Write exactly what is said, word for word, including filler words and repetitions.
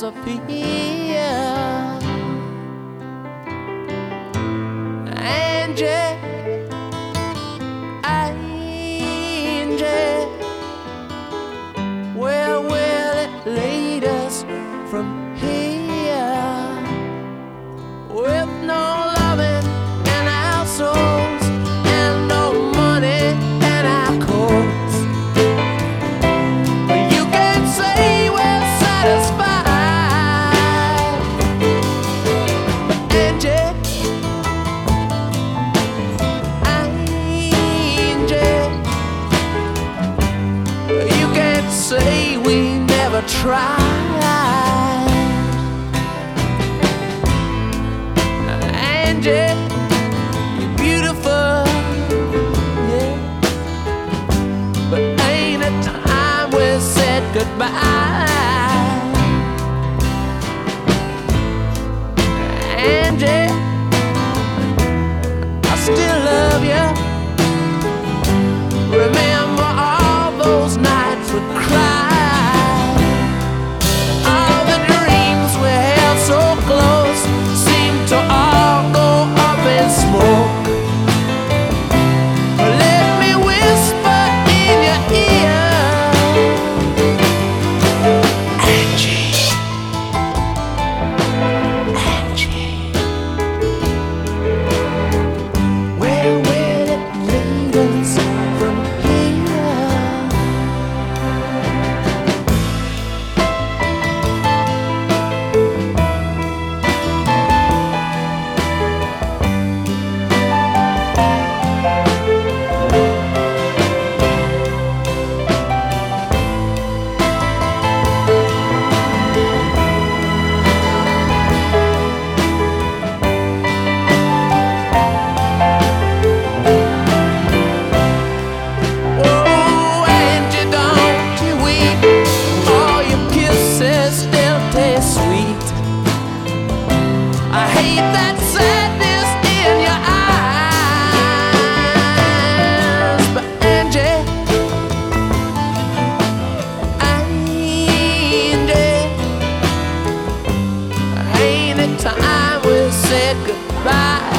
disappear. Angie, Angie, where will it lead us from here? With no loving in our souls and no money in our coats, you can say we're satisfied. But Angie, Angie, you can't say we never tried. Angie, you're beautiful, yeah, but ain't it time we said goodbye? Angie, I still love you. Remember all those nights we cried, all the dreams we held so close seemed to all go up in smoke. Let me whisper in your ear, Angie, Angie, where will it lead us from here? Oh, Angie, don't you weep, all your kisses still taste sweet. I hate that sadness in your eyes. But Angie, Angie, ain't it time we said goodbye?